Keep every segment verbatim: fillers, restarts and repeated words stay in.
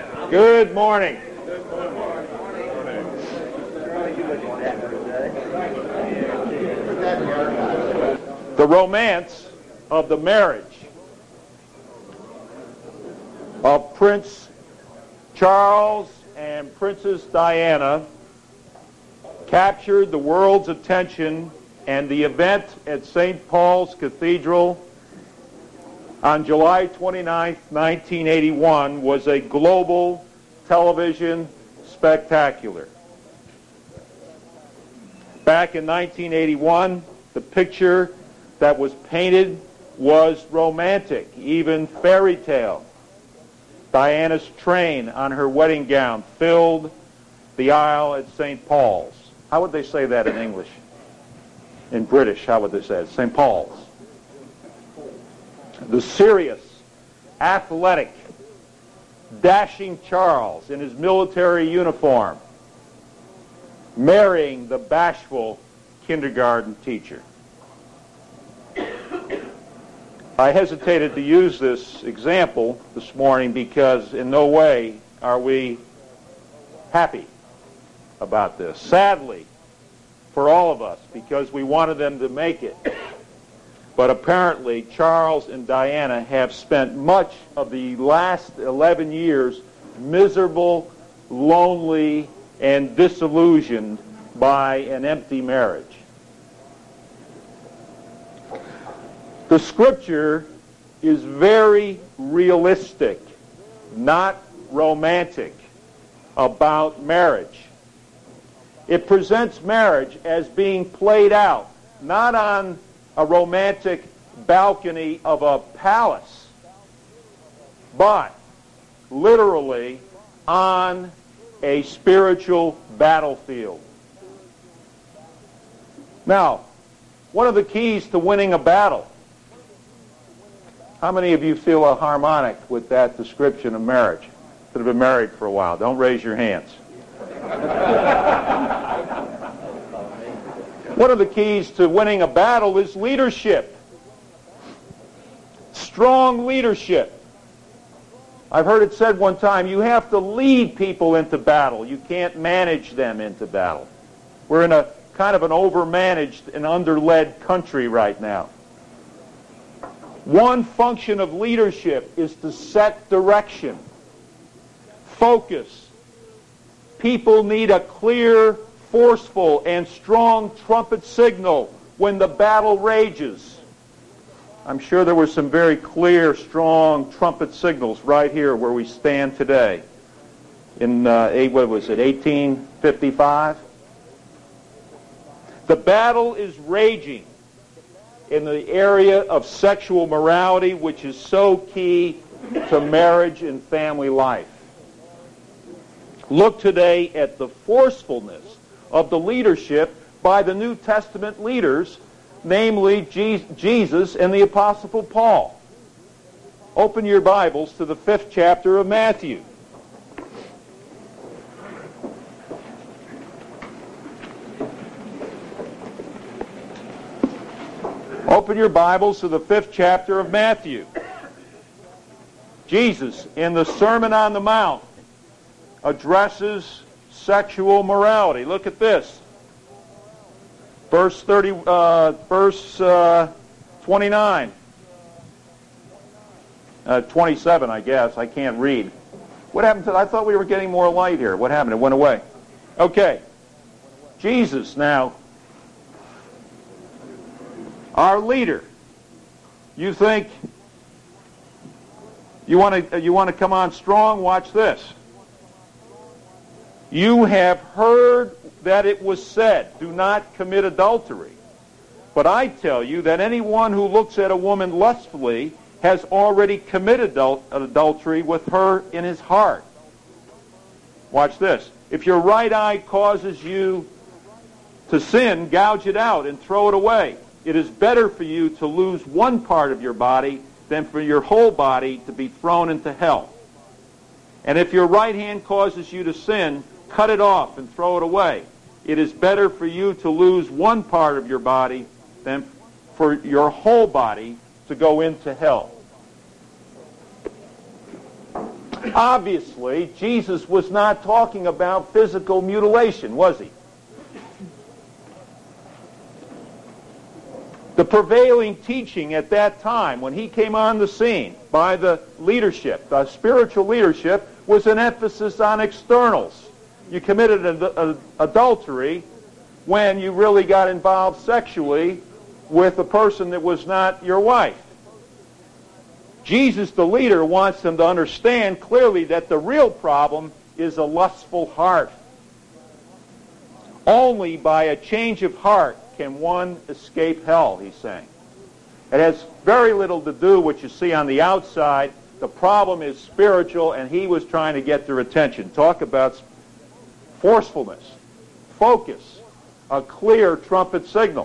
Good morning. The romance of the marriage of Prince Charles and Princess Diana captured the world's attention, and the event at Saint Paul's Cathedral on July twenty-ninth, nineteen eighty-one was a global television spectacular. Back in nineteen eighty-one, the picture that was painted was romantic, even fairy tale. Diana's train on her wedding gown filled the aisle at Saint Paul's. How would they say that in English? In British, how would they say it? Saint Paul's. The serious, athletic, dashing Charles in his military uniform marrying the bashful kindergarten teacher. I hesitated to use this example this morning because in no way are we happy about this. Sadly, for all of us, because we wanted them to make it. But apparently, Charles and Diana have spent much of the last eleven years miserable, lonely, and disillusioned by an empty marriage. The Scripture is very realistic, not romantic, about marriage. It presents marriage as being played out, not on a romantic balcony of a palace, but literally on a spiritual battlefield. Now, one of the keys to winning a battle. How many of you feel a harmonic with that description of marriage that have been married for a while? Don't raise your hands. One of the keys to winning a battle is leadership. Strong leadership. I've heard it said one time, you have to lead people into battle. You can't manage them into battle. We're in a kind of an overmanaged and underled country right now. One function of leadership is to set direction, focus. People need a clear, forceful, and strong trumpet signal when the battle rages. I'm sure there were some very clear, strong trumpet signals right here where we stand today. In, uh, eight, what was it, eighteen fifty-five? The battle is raging in the area of sexual morality, which is so key to marriage and family life. Look today at the forcefulness of the leadership by the New Testament leaders, namely Jesus and the Apostle Paul. Open your Bibles to the fifth chapter of Matthew. Open your Bibles to the fifth chapter of Matthew. Jesus, in the Sermon on the Mount, addresses sexual morality. Look at this. Verse thirty, uh, verse uh, twenty-nine, uh, twenty-seven, I guess. I can't read. What happened to? I thought we were getting more light here. What happened? It went away. Okay. Jesus now, our leader. You think you want to you want to come on strong? Watch this. You have heard that it was said, do not commit adultery. But I tell you that anyone who looks at a woman lustfully has already committed adul- adultery with her in his heart. Watch this. If your right eye causes you to sin, gouge it out and throw it away. It is better for you to lose one part of your body than for your whole body to be thrown into hell. And if your right hand causes you to sin, cut it off and throw it away. It is better for you to lose one part of your body than for your whole body to go into hell. Obviously, Jesus was not talking about physical mutilation, was he? The prevailing teaching at that time, when he came on the scene by the leadership, the spiritual leadership, was an emphasis on externals. You committed an, an adultery when you really got involved sexually with a person that was not your wife. Jesus, the leader, wants them to understand clearly that the real problem is a lustful heart. Only by a change of heart can one escape hell, he's saying. It has very little to do with what you see on the outside. The problem is spiritual, and he was trying to get their attention. Talk about forcefulness, focus, a clear trumpet signal.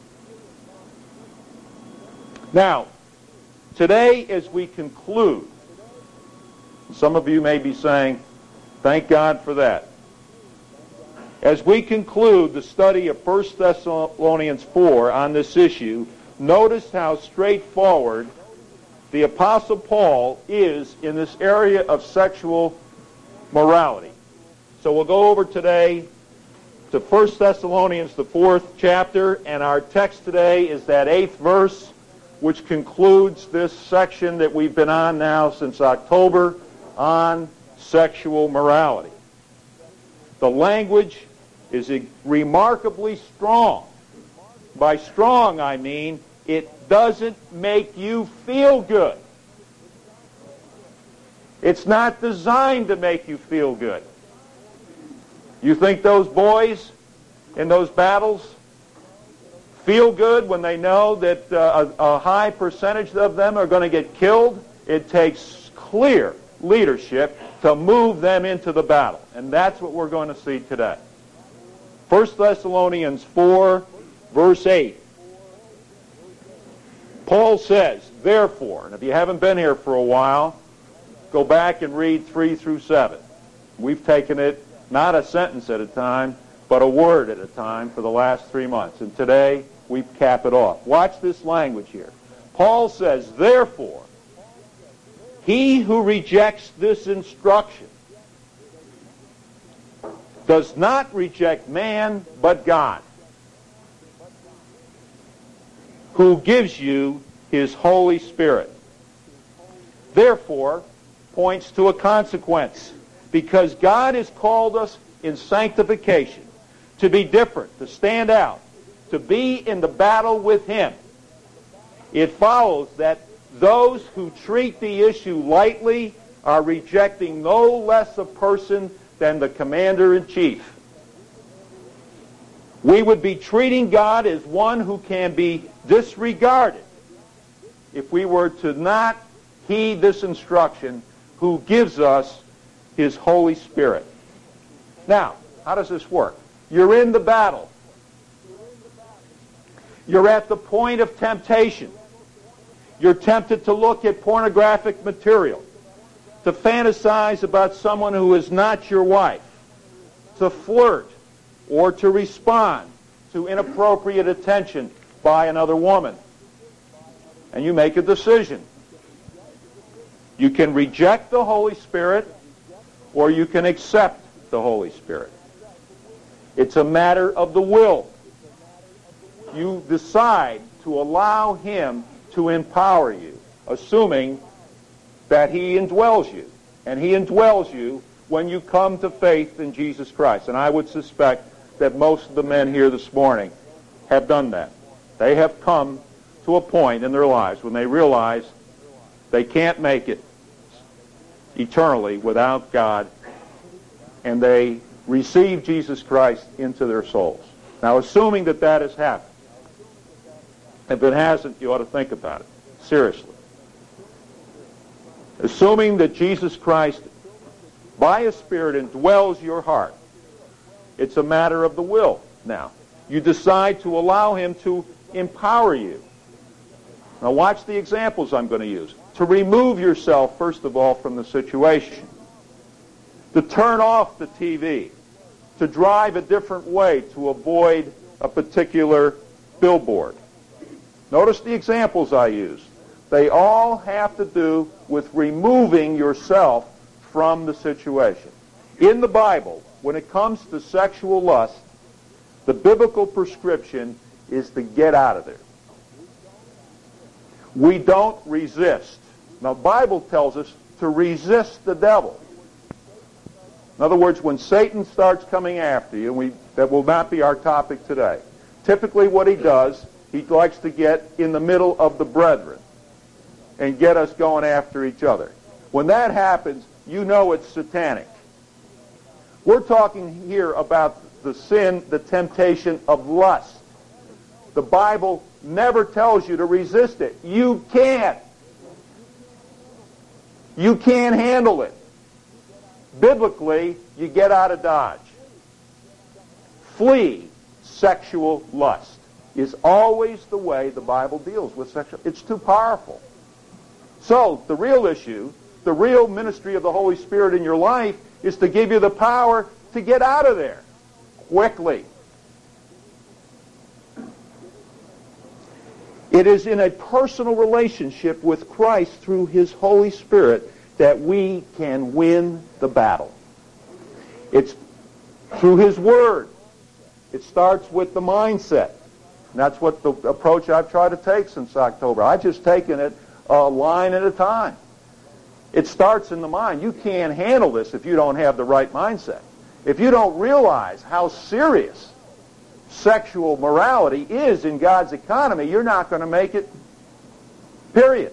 Now, today as we conclude, some of you may be saying, thank God for that. As we conclude the study of First Thessalonians four on this issue, notice how straightforward the Apostle Paul is in this area of sexual morality. So we'll go over today to First Thessalonians, the fourth chapter, and our text today is that eighth verse, which concludes this section that we've been on now since October on sexual morality. The language is remarkably strong. By strong, I mean it doesn't make you feel good. It's not designed to make you feel good. You think those boys in those battles feel good when they know that uh, a, a high percentage of them are going to get killed? It takes clear leadership to move them into the battle. And that's what we're going to see today. First Thessalonians four, verse eight. Paul says, therefore, and if you haven't been here for a while, go back and read three through seven. We've taken it not a sentence at a time, but a word at a time for the last three months. And today, we cap it off. Watch this language here. Paul says, therefore, he who rejects this instruction does not reject man, but God, who gives you his Holy Spirit. Therefore, points to a consequence, because God has called us in sanctification to be different, to stand out, to be in the battle with him. It follows that those who treat the issue lightly are rejecting no less a person than the commander-in-chief. We would be treating God as one who can be disregarded if we were to not heed this instruction, who gives us his Holy Spirit. Now, how does this work? You're in the battle. You're at the point of temptation. You're tempted to look at pornographic material, to fantasize about someone who is not your wife, to flirt, or to respond to inappropriate attention by another woman. And you make a decision. You can reject the Holy Spirit, or you can accept the Holy Spirit. It's a matter of the will. You decide to allow him to empower you, assuming that he indwells you. And he indwells you when you come to faith in Jesus Christ. And I would suspect that most of the men here this morning have done that. They have come to a point in their lives when they realize they can't make it eternally without God, and they receive Jesus Christ into their souls. Now, assuming that that has happened, if it hasn't, you ought to think about it seriously. Assuming that Jesus Christ, by his Spirit, indwells your heart, it's a matter of the will now. You decide to allow him to empower you. Now watch the examples I'm going to use. To remove yourself, first of all, from the situation. To turn off the T V. To drive a different way to avoid a particular billboard. Notice the examples I used. They all have to do with removing yourself from the situation. In the Bible, when it comes to sexual lust, the biblical prescription is to get out of there. We don't resist. Now, the Bible tells us to resist the devil. In other words, when Satan starts coming after you, and we, that will not be our topic today, typically what he does, he likes to get in the middle of the brethren and get us going after each other. When that happens, you know it's satanic. We're talking here about the sin, the temptation of lust. The Bible never tells you to resist it. You can't. You can't handle it. Biblically, you get out of Dodge. Flee sexual lust is always the way the Bible deals with sexual. It's too powerful. So, the real issue, the real ministry of the Holy Spirit in your life is to give you the power to get out of there quickly. It is in a personal relationship with Christ through His Holy Spirit that we can win the battle. It's through His Word. It starts with the mindset. And that's what the approach I've tried to take since October. I've just taken it a line at a time. It starts in the mind. You can't handle this if you don't have the right mindset. If you don't realize how serious sexual morality is in God's economy, you're not going to make it, period.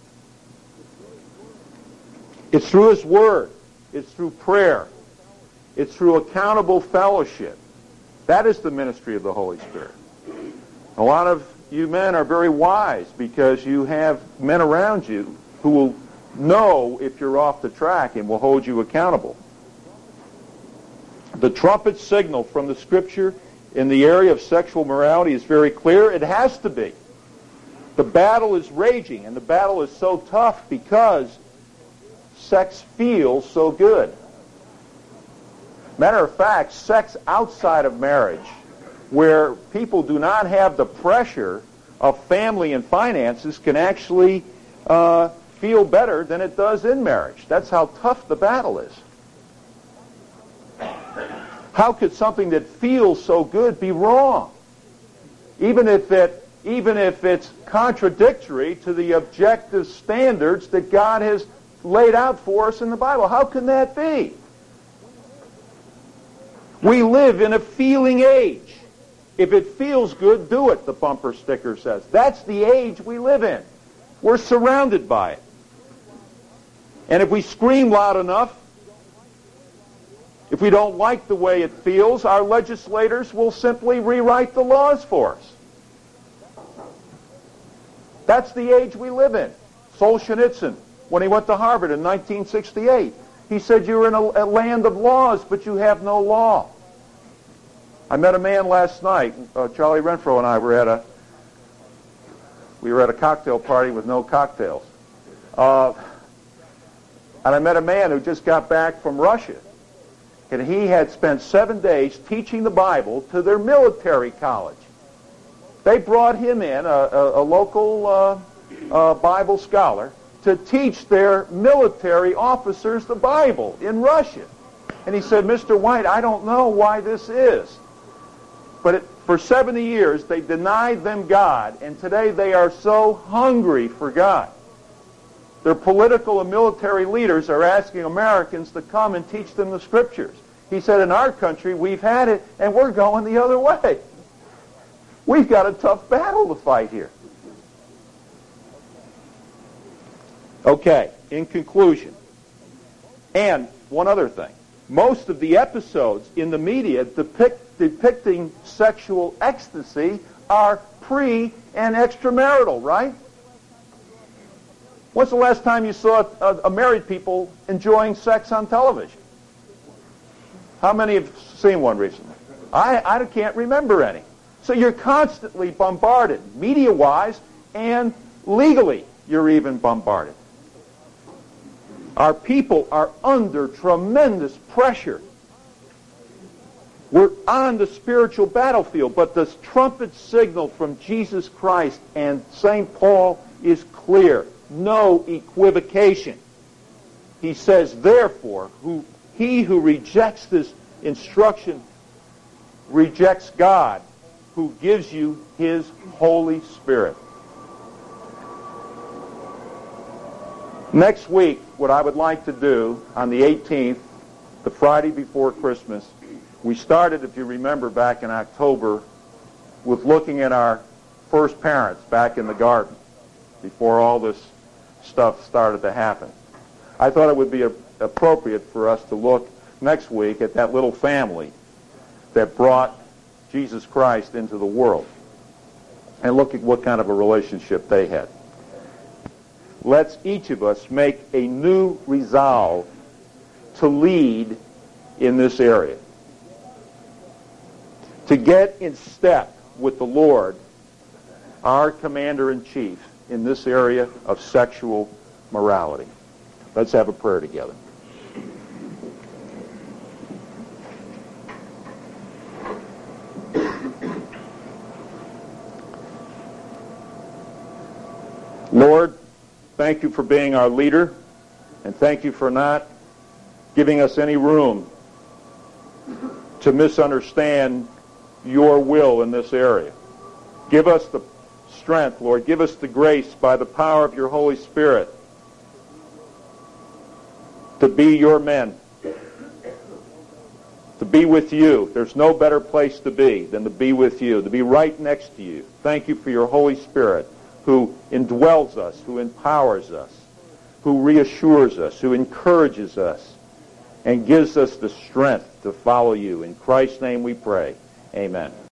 It's through His Word. It's through prayer. It's through accountable fellowship. That is the ministry of the Holy Spirit. A lot of you men are very wise because you have men around you who will know if you're off the track and will hold you accountable. The trumpet signal from the Scripture in the area of sexual morality is very clear. It has to be. The battle is raging, and the battle is so tough because sex feels so good. Matter of fact, sex outside of marriage, where people do not have the pressure of family and finances, can actually uh, feel better than it does in marriage. That's how tough the battle is. How could something that feels so good be wrong? Even if it, even if it's contradictory to the objective standards that God has laid out for us in the Bible. How can that be? We live in a feeling age. If it feels good, do it, the bumper sticker says. That's the age we live in. We're surrounded by it. And if we scream loud enough, if we don't like the way it feels, our legislators will simply rewrite the laws for us. That's the age we live in. Solzhenitsyn, when he went to Harvard in nineteen sixty-eight, he said, you're in a, a land of laws, but you have no law. I met a man last night. Uh, Charlie Renfro and I were at a we were at a cocktail party with no cocktails, uh, and I met a man who just got back from Russia, and he had spent seven days teaching the Bible to their military college. They brought him in, a, a, a local uh, uh, Bible scholar, to teach their military officers the Bible in Russia. And he said, Mister White, I don't know why this is. But it, for seventy years, they denied them God, and today they are so hungry for God. Their political and military leaders are asking Americans to come and teach them the Scriptures. He said, in our country, we've had it, and we're going the other way. We've got a tough battle to fight here. Okay, in conclusion, and one other thing. Most of the episodes in the media depict, depicting sexual ecstasy are pre- and extramarital, right? When's the last time you saw a, a married people enjoying sex on television? How many have seen one recently? I, I can't remember any. So you're constantly bombarded, media-wise, and legally you're even bombarded. Our people are under tremendous pressure. We're on the spiritual battlefield, but this trumpet signal from Jesus Christ and Saint Paul is clear. No equivocation. he says, therefore, who he who rejects this instruction rejects God, who gives you his Holy Spirit. Next week, what I would like to do on the eighteenth, the Friday before Christmas, we started, if you remember, back in October with looking at our first parents back in the garden before all this stuff started to happen. I thought it would be a, appropriate for us to look next week at that little family that brought Jesus Christ into the world and look at what kind of a relationship they had. Let's each of us make a new resolve to lead in this area, to get in step with the Lord, our Commander-in-Chief, in this area of sexual morality. Let's have a prayer together. Lord, thank you for being our leader, and thank you for not giving us any room to misunderstand your will in this area. Give us the strength, Lord. Give us the grace by the power of your Holy Spirit to be your men, to be with you. There's no better place to be than to be with you, to be right next to you. Thank you for your Holy Spirit, who indwells us, who empowers us, who reassures us, who encourages us, and gives us the strength to follow you. In Christ's name we pray. Amen.